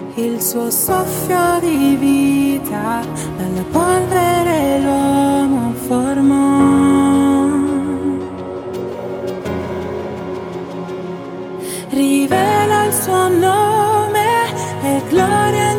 il suo soffio di vita, dalla polvere l'uomo formò. Rivela il suo nome e gloria